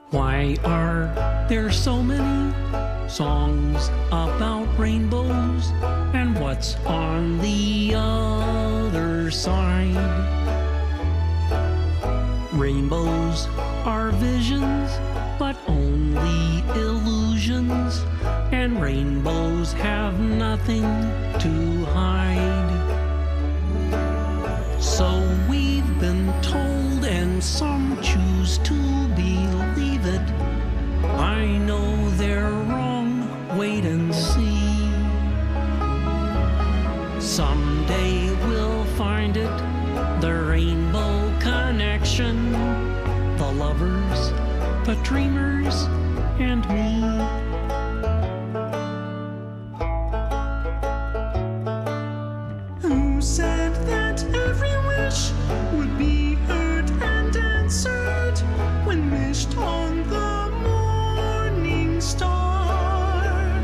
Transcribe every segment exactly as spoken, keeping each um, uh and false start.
Why are there so many songs about rainbows? And what's on the other side? Rainbows are visions, but only illusions. And rainbows have nothing to hide. So we've been told, and some choose to believe it. I know they're wrong, wait and see. Someday we'll find it, the rainbow connection. The lovers, the dreamers, and me. Who said that every wish would be heard and answered when wished on the morning star?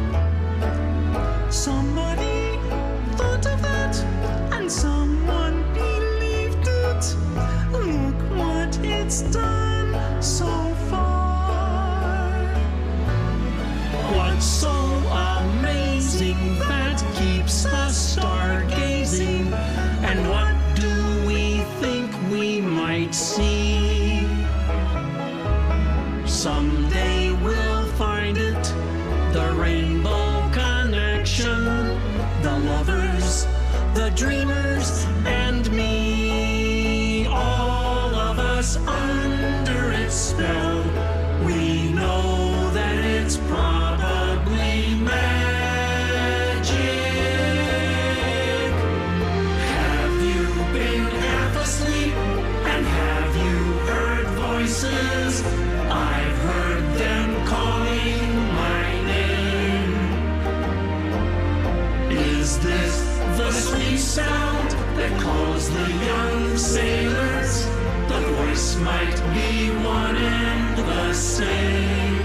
Somebody thought of that, and someone believed it. Look what it's done so far. What's so amazing that keeps us stargazing? And what do we think we might see? Someday we'll find it, the rainbow connection. The lovers, the dreamers, and me. All of us under its spell. We know that it's probably magic. Have you been half asleep? And have you heard voices? I've heard them calling my name. Is this the sweet sound that calls the young sailors? The voice might be one and the same.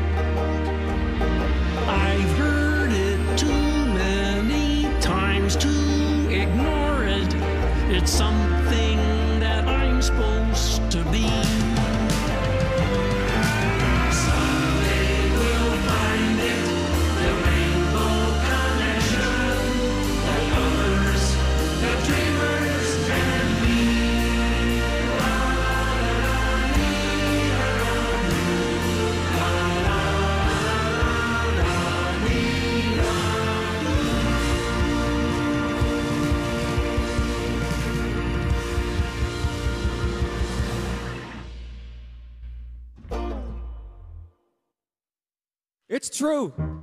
I've heard it too many times to ignore it. It's something that I'm supposed to be. Someday we'll find it, the rainbow connection. The lovers, the dreamers, and me. It's true.